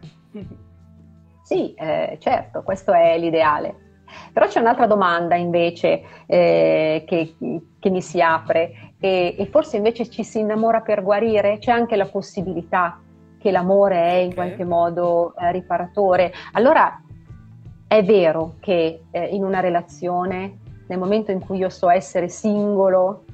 Sì, eh, certo, questo è l'ideale. Però c'è un'altra domanda invece eh, che, che mi si apre, e, e forse invece ci si innamora per guarire. C'è anche la possibilità che l'amore è in okay. qualche modo eh, riparatore. Allora è vero che eh, in una relazione, nel momento in cui io so essere singolo,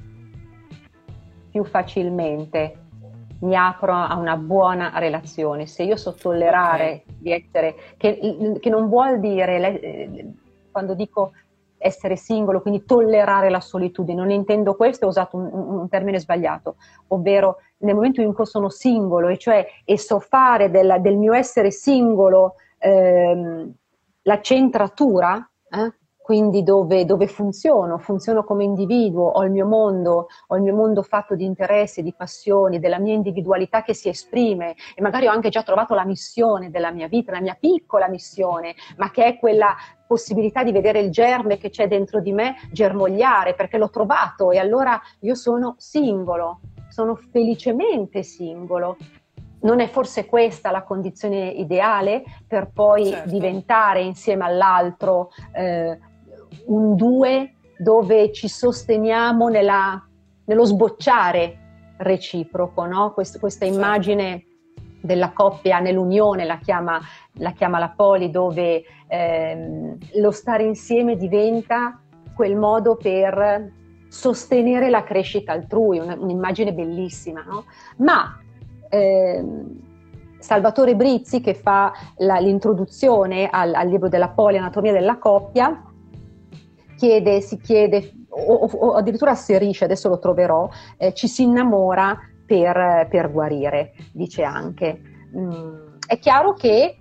più facilmente mi apro a una buona relazione. Se io so tollerare okay. di essere, che, che non vuol dire, eh, quando dico essere singolo, quindi tollerare la solitudine, non intendo questo, ho usato un, un termine sbagliato, ovvero nel momento in cui sono singolo, e cioè e so fare della, del mio essere singolo ehm, la centratura, eh? Quindi dove, dove funziono, funziono come individuo, ho il mio mondo, ho il mio mondo fatto di interessi, di passioni, della mia individualità che si esprime, e magari ho anche già trovato la missione della mia vita, la mia piccola missione, ma che è quella possibilità di vedere il germe che c'è dentro di me germogliare, perché l'ho trovato, e allora io sono singolo, sono felicemente singolo. Non è forse questa la condizione ideale per poi certo. diventare insieme all'altro eh, un due dove ci sosteniamo nella, nello sbocciare reciproco, no? Quest, questa certo. immagine della coppia nell'unione la chiama la, chiama la Poli, dove ehm, lo stare insieme diventa quel modo per sostenere la crescita altrui, un, un'immagine bellissima, no? Ma ehm, Salvatore Brizzi, che fa la, l'introduzione al, al libro della Poli, Anatomia della coppia, chiede, si chiede, o, o addirittura asserisce, adesso lo troverò, eh, ci si innamora per, per guarire, dice anche. mh, è chiaro che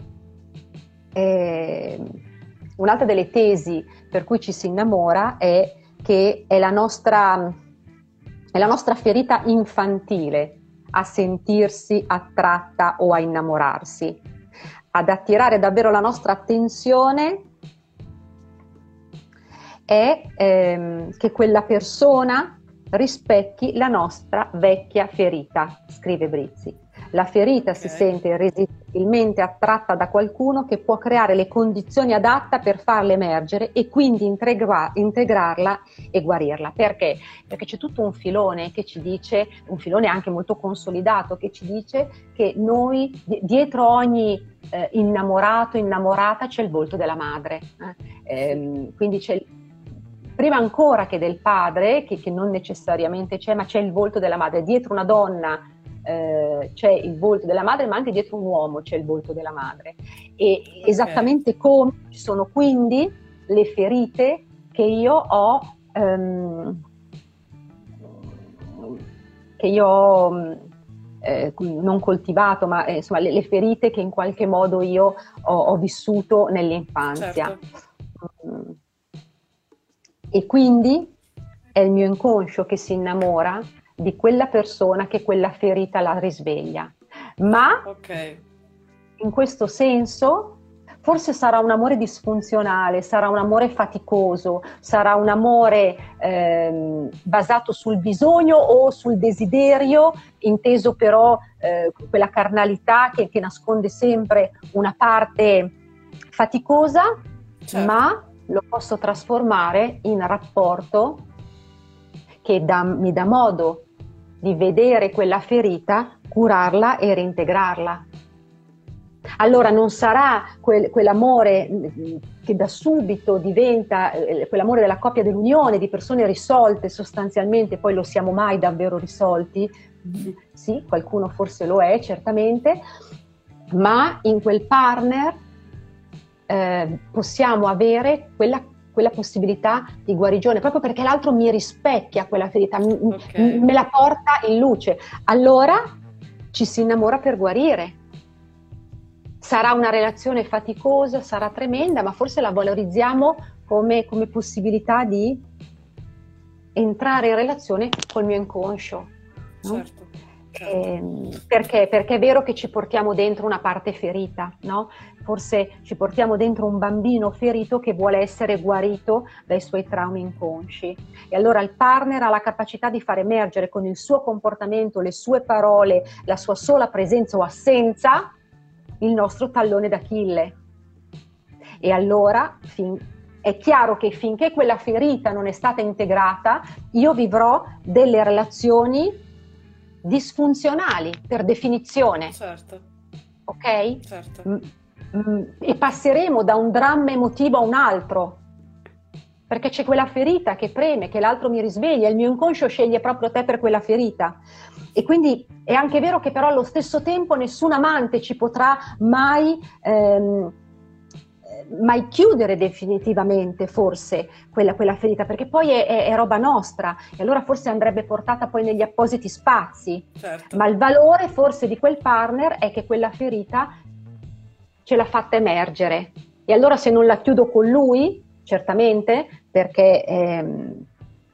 eh, un'altra delle tesi per cui ci si innamora è che è la nostra, è la nostra ferita infantile a sentirsi attratta o a innamorarsi, ad attirare davvero la nostra attenzione è ehm, che quella persona rispecchi la nostra vecchia ferita, scrive Brizzi. La ferita okay. si sente irresistibilmente attratta da qualcuno che può creare le condizioni adatte per farla emergere e quindi integra- integrarla e guarirla. Perché? Perché c'è tutto un filone che ci dice, un filone anche molto consolidato, che ci dice che noi, di- dietro ogni eh, innamorato, innamorata, c'è il volto della madre. Eh? Ehm, quindi c'è il prima ancora che del padre, che, che non necessariamente c'è, ma c'è il volto della madre. Dietro una donna eh, c'è il volto della madre, ma anche dietro un uomo c'è il volto della madre. E okay. esattamente come ci sono quindi le ferite che io ho, ehm, che io ho eh, non coltivato, ma eh, insomma le, le ferite che in qualche modo io ho, ho vissuto nell'infanzia. Certo. Mm. E quindi è il mio inconscio che si innamora di quella persona che quella ferita la risveglia. Ma okay. in questo senso forse sarà un amore disfunzionale, sarà un amore faticoso, sarà un amore ehm, basato sul bisogno o sul desiderio, inteso però eh, quella carnalità che, che nasconde sempre una parte faticosa, certo. ma lo posso trasformare in rapporto che dà, mi dà modo di vedere quella ferita, curarla e reintegrarla. Allora non sarà quel, quell'amore che da subito diventa eh, quell'amore della coppia dell'unione, di persone risolte sostanzialmente, poi lo siamo mai davvero risolti? Sì, qualcuno forse lo è, certamente, ma in quel partner Eh, possiamo avere quella, quella possibilità di guarigione, proprio perché l'altro mi rispecchia quella ferita, m- okay. m- me la porta in luce. Allora ci si innamora per guarire. Sarà una relazione faticosa, sarà tremenda, ma forse la valorizziamo come, come possibilità di entrare in relazione col mio inconscio. No? Certo. Certo. Eh, perché? Perché è vero che ci portiamo dentro una parte ferita, no? Forse ci portiamo dentro un bambino ferito che vuole essere guarito dai suoi traumi inconsci. E allora il partner ha la capacità di far emergere con il suo comportamento, le sue parole, la sua sola presenza o assenza, il nostro tallone d'Achille. E allora fin- è chiaro che finché quella ferita non è stata integrata, io vivrò delle relazioni disfunzionali per definizione. Certo. Ok? Certo. Mm, mm, e passeremo da un dramma emotivo a un altro, perché c'è quella ferita che preme, che l'altro mi risveglia, il mio inconscio sceglie proprio te per quella ferita. E quindi è anche vero che però allo stesso tempo nessun amante ci potrà mai ehm, mai chiudere definitivamente forse quella, quella ferita, perché poi è, è, è roba nostra e allora forse andrebbe portata poi negli appositi spazi. Certo. Ma il valore forse di quel partner è che quella ferita ce l'ha fatta emergere, e allora se non la chiudo con lui, certamente, perché ehm,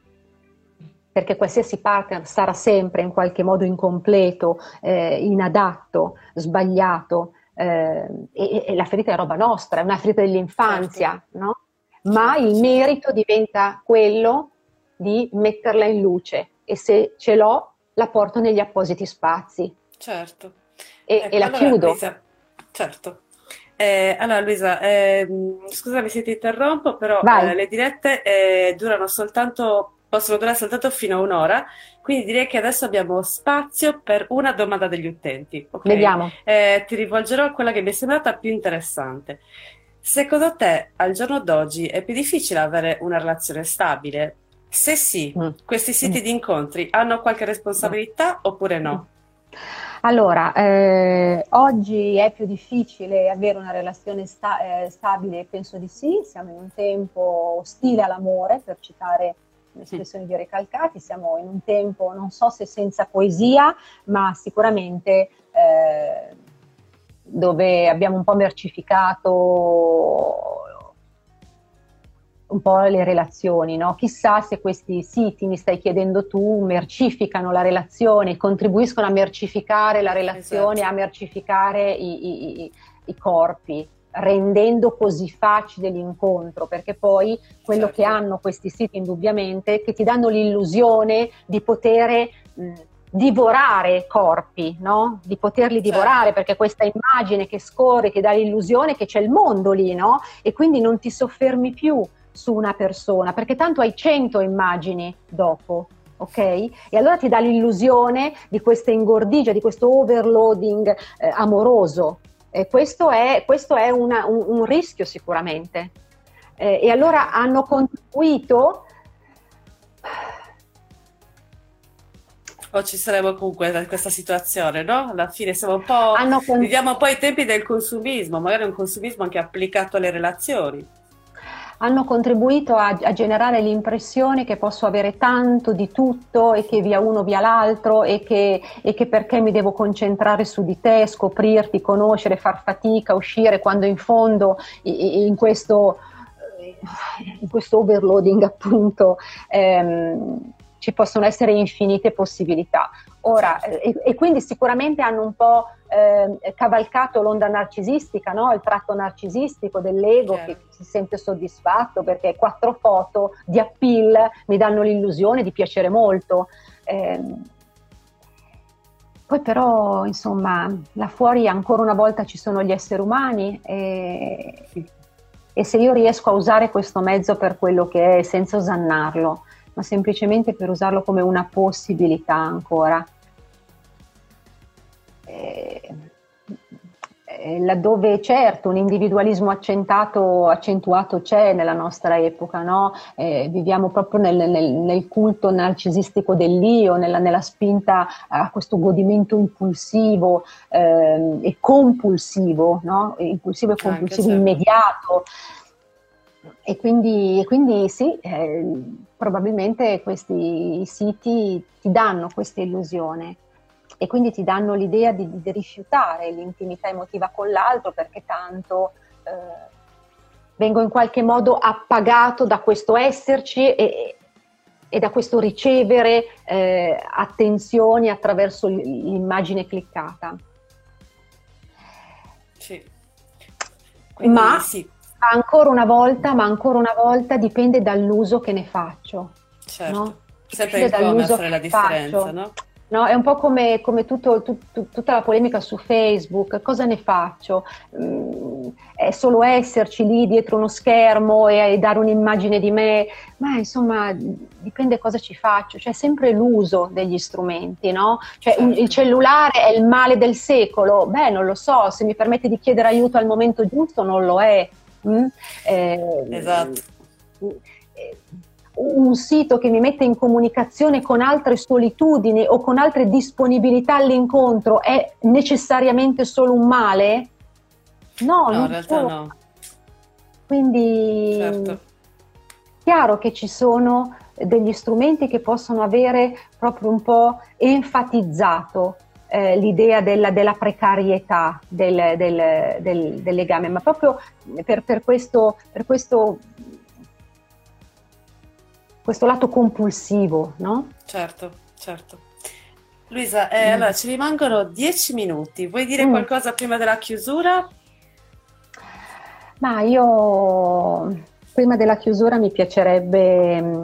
perché qualsiasi partner sarà sempre in qualche modo incompleto, eh, inadatto, sbagliato, eh, e, e la ferita è roba nostra, è una ferita dell'infanzia, certo. no? Ma certo, il certo. merito diventa quello di metterla in luce, e se ce l'ho la porto negli appositi spazi. Certo. E, ecco, e la allora, chiudo. Luisa, certo. Eh, allora Luisa, ehm, scusami se ti interrompo, però eh, le dirette eh, durano soltanto, possono durare soltanto fino a un'ora, quindi direi che adesso abbiamo spazio per una domanda degli utenti. Okay? Vediamo. Eh, ti rivolgerò a quella che mi è sembrata più interessante. Secondo te, al giorno d'oggi, è più difficile avere una relazione stabile? Se sì, mm. questi siti mm. di incontri hanno qualche responsabilità mm. oppure no? Allora, eh, oggi è più difficile avere una relazione sta- eh, stabile, penso di sì, siamo in un tempo ostile all'amore, per citare l'espressione di Recalcati, siamo in un tempo, non so se senza poesia, ma sicuramente eh, dove abbiamo un po' mercificato un po' le relazioni, no? Chissà se questi siti, mi stai chiedendo tu, mercificano la relazione, contribuiscono a mercificare la relazione, Esatto. a mercificare i, i, i corpi, rendendo così facile l'incontro, perché poi quello che Certo. hanno questi siti indubbiamente è che ti danno l'illusione di poter mh, divorare corpi, no? Di poterli divorare, Certo. perché questa immagine che scorre ti dà l'illusione che c'è il mondo lì, no? E quindi non ti soffermi più su una persona, perché tanto hai cento immagini dopo, ok? E allora ti dà l'illusione di questa ingordigia, di questo overloading eh, amoroso. E questo è, questo è una, un, un rischio sicuramente. Eh, e allora hanno contribuito. O ci saremo comunque da questa situazione, no? Alla fine siamo un po', hanno con- viviamo un po' i tempi del consumismo, magari un consumismo anche applicato alle relazioni. hanno contribuito a, a generare l'impressione che posso avere tanto di tutto e che via uno via l'altro e che, e che perché mi devo concentrare su di te, scoprirti, conoscere, far fatica, uscire, quando in fondo in questo, in questo overloading appunto ehm, ci possono essere infinite possibilità. Ora, e, e quindi sicuramente hanno un po' eh, cavalcato l'onda narcisistica, no? Il tratto narcisistico dell'ego che Chiaro. si sente soddisfatto perché quattro foto di appeal mi danno l'illusione di piacere molto. Eh, poi però, insomma, là fuori ancora una volta ci sono gli esseri umani e, e se io riesco a usare questo mezzo per quello che è, senza osannarlo, ma semplicemente per usarlo come una possibilità ancora. Eh, eh, laddove certo un individualismo accentato, accentuato c'è nella nostra epoca, no? Eh, viviamo proprio nel, nel, nel culto narcisistico dell'io, nella, nella spinta a questo godimento impulsivo eh, e compulsivo, no? Impulsivo e Anche, compulsivo certo. immediato. E quindi, e quindi sì, eh, probabilmente questi siti ti danno questa illusione e quindi ti danno l'idea di, di rifiutare l'intimità emotiva con l'altro perché tanto eh, vengo in qualche modo appagato da questo esserci e, e da questo ricevere eh, attenzioni attraverso l'immagine cliccata. Sì. Ma Quindi sì, ancora una volta, ma ancora una volta dipende dall'uso che ne faccio, no? certo. Sempre Dipende il come a dall'uso fare che la ne differenza, faccio. no? No, è un po' come, come tutto, tut- tut- tutta la polemica su Facebook, cosa ne faccio? Mm, è solo esserci lì dietro uno schermo e, e dare un'immagine di me, ma insomma dipende cosa ci faccio, c'è sempre l'uso degli strumenti, no? Cioè un- il Certo. cellulare è il male del secolo, beh non lo so, se mi permette di chiedere aiuto al momento giusto non lo è. Mm? Eh, Esatto. eh, un sito che mi mette in comunicazione con altre solitudini o con altre disponibilità all'incontro è necessariamente solo un male? No, No, in non realtà solo. no. Quindi Certo. chiaro che ci sono degli strumenti che possono avere proprio un po' enfatizzato eh, l'idea della, della precarietà del, del, del, del legame, ma proprio per, per questo, per questo questo lato compulsivo, no? Certo, certo. Luisa, eh, Mm. allora ci rimangono dieci minuti. Vuoi dire Mm. qualcosa prima della chiusura? Ma io prima della chiusura mi piacerebbe mm,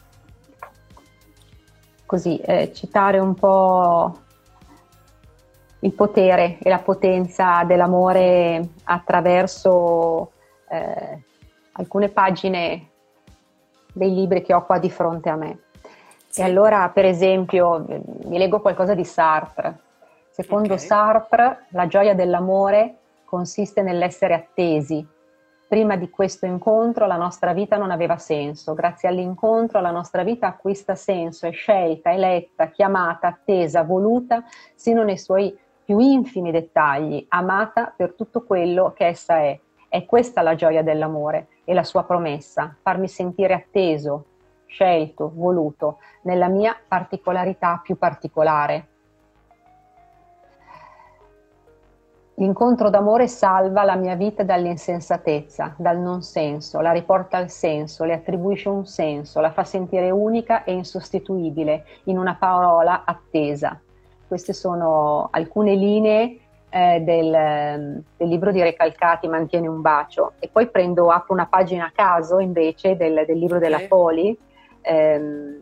così eh, citare un po' il potere e la potenza dell'amore attraverso eh, alcune pagine dei libri che ho qua di fronte a me. E Sì, allora, per esempio, vi leggo qualcosa di Sartre. Secondo ok. Sartre, la gioia dell'amore consiste nell'essere attesi. Prima di questo incontro la nostra vita non aveva senso. Grazie all'incontro la nostra vita acquista senso, è scelta, eletta, chiamata, attesa, voluta, sino nei suoi più infimi dettagli, amata per tutto quello che essa è. È questa la gioia dell'amore e la sua promessa, farmi sentire atteso, scelto, voluto, nella mia particolarità più particolare. L'incontro d'amore salva la mia vita dall'insensatezza, dal non senso, la riporta al senso, le attribuisce un senso, la fa sentire unica e insostituibile, in una parola attesa. Queste sono alcune linee eh, del, del libro di Recalcati, Mantieni un bacio, e poi prendo, apro una pagina a caso invece del, del libro Okay. della Poli, ehm,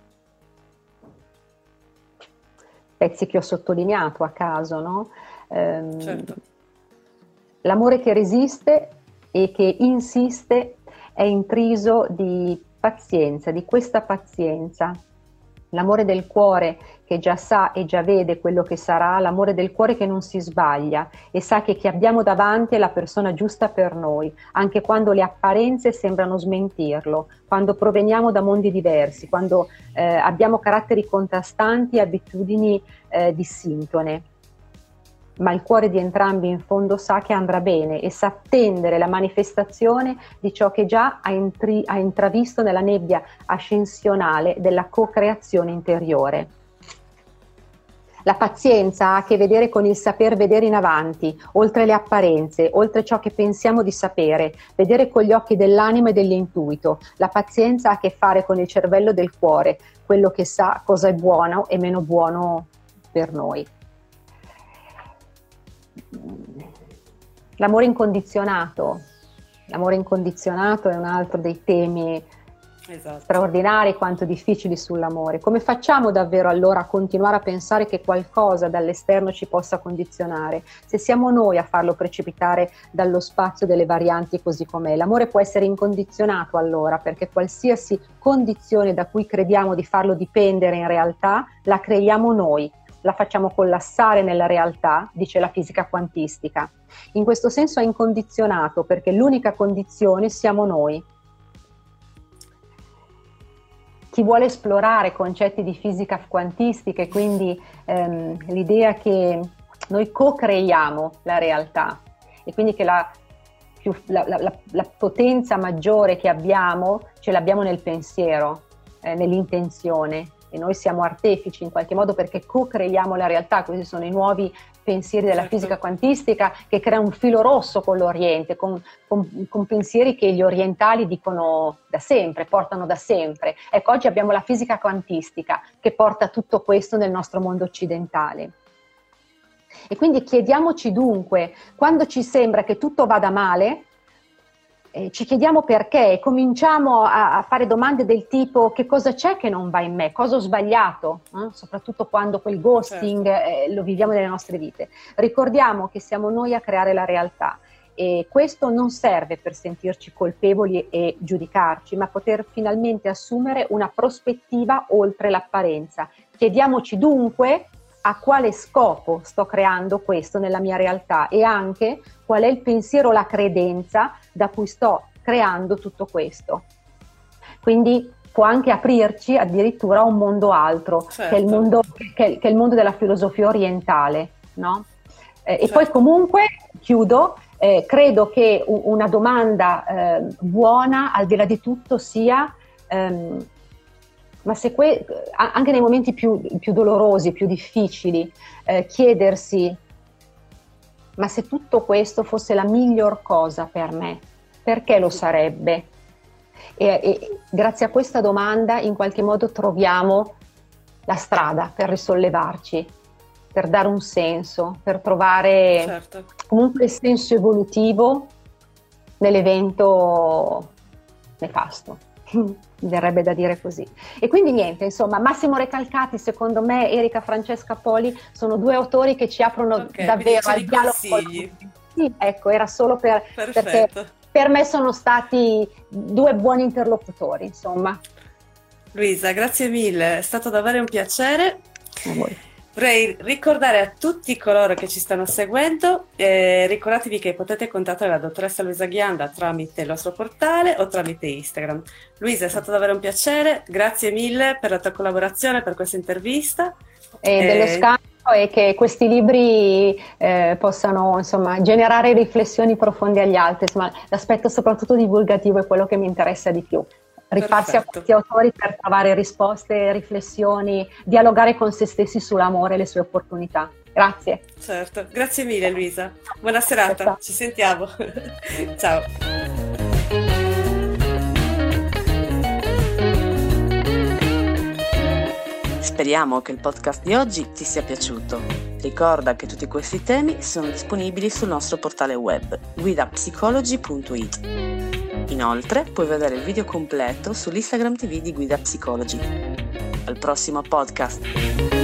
pezzi che ho sottolineato a caso, no? Ehm, Certo. L'amore che resiste e che insiste è intriso di pazienza, di questa pazienza. L'amore del cuore che già sa e già vede quello che sarà, l'amore del cuore che non si sbaglia e sa che chi abbiamo davanti è la persona giusta per noi, anche quando le apparenze sembrano smentirlo, quando proveniamo da mondi diversi, quando eh, abbiamo caratteri contrastanti e abitudini eh, dissintone. Ma il cuore di entrambi in fondo sa che andrà bene e sa attendere la manifestazione di ciò che già ha, intri- ha intravisto nella nebbia ascensionale della co-creazione interiore. La pazienza ha a che vedere con il saper vedere in avanti, oltre le apparenze, oltre ciò che pensiamo di sapere, vedere con gli occhi dell'anima e dell'intuito. La pazienza ha a che fare con il cervello del cuore, quello che sa cosa è buono e meno buono per noi. L'amore incondizionato. L'amore incondizionato è un altro dei temi Esatto. straordinari quanto difficili sull'amore. Come facciamo davvero allora a continuare a pensare che qualcosa dall'esterno ci possa condizionare, se siamo noi a farlo precipitare dallo spazio delle varianti così com'è? L'amore può essere incondizionato allora, perché qualsiasi condizione da cui crediamo di farlo dipendere in realtà la creiamo noi, la facciamo collassare nella realtà, dice la fisica quantistica. In questo senso è incondizionato perché l'unica condizione siamo noi. Chi vuole esplorare concetti di fisica quantistica e quindi ehm, l'idea che noi co-creiamo la realtà e quindi che la, più, la, la, la potenza maggiore che abbiamo ce l'abbiamo nel pensiero, eh, nell'intenzione, e noi siamo artefici in qualche modo perché co-creiamo la realtà. Questi sono i nuovi pensieri della Certo. fisica quantistica che crea un filo rosso con l'Oriente, con, con, con pensieri che gli orientali dicono da sempre, portano da sempre. Ecco, oggi abbiamo la fisica quantistica che porta tutto questo nel nostro mondo occidentale. E quindi chiediamoci dunque, quando ci sembra che tutto vada male, Eh, ci chiediamo perché e cominciamo a, a fare domande del tipo: che cosa c'è che non va in me? Cosa ho sbagliato? Eh? Soprattutto quando quel ghosting eh, lo viviamo nelle nostre vite. Ricordiamo che siamo noi a creare la realtà e questo non serve per sentirci colpevoli e giudicarci, ma poter finalmente assumere una prospettiva oltre l'apparenza. Chiediamoci dunque a quale scopo sto creando questo nella mia realtà e anche qual è il pensiero, la credenza da cui sto creando tutto questo. Quindi può anche aprirci addirittura a un mondo altro, Certo. che, è il mondo, che, che è il mondo della filosofia orientale, no? Eh, Certo. E poi comunque, chiudo, eh, credo che u- una domanda eh, buona, al di là di tutto, sia ehm, ma se que- anche nei momenti più, più dolorosi, più difficili, eh, chiedersi: ma se tutto questo fosse la miglior cosa per me, perché lo sarebbe? E, e grazie a questa domanda in qualche modo troviamo la strada per risollevarci, per dare un senso, per trovare Certo. comunque il senso evolutivo nell'evento nefasto. Mi verrebbe da dire così. E quindi niente, insomma, Massimo Recalcati, secondo me, Erika Francesca Poli sono due autori che ci aprono Ok, davvero quindi al ce li dialogo. consigli. Sì, ecco, era solo per, perché Perfetto. per me sono stati due buoni interlocutori, insomma. Luisa, grazie mille, è stato davvero un piacere. A voi. Vorrei ricordare a tutti coloro che ci stanno seguendo, eh, ricordatevi che potete contattare la dottoressa Luisa Ghianda tramite il nostro portale o tramite Instagram. Luisa, è stato davvero un piacere, grazie mille per la tua collaborazione, per questa intervista. E Eh, dello scambio, e che questi libri eh, possano, insomma, generare riflessioni profonde agli altri. Insomma, l'aspetto soprattutto divulgativo è quello che mi interessa di più. Rifarsi a Perfetto. questi autori per trovare risposte, riflessioni, dialogare con se stessi sull'amore e le sue opportunità. Grazie. Certo, grazie mille Luisa. Buona serata, ciao. Ci sentiamo. Ciao. Speriamo che il podcast di oggi ti sia piaciuto. Ricorda che tutti questi temi sono disponibili sul nostro portale web guida psicologi punto it. Inoltre puoi vedere il video completo sull'Instagram T V di Guida Psicologi. Al prossimo podcast!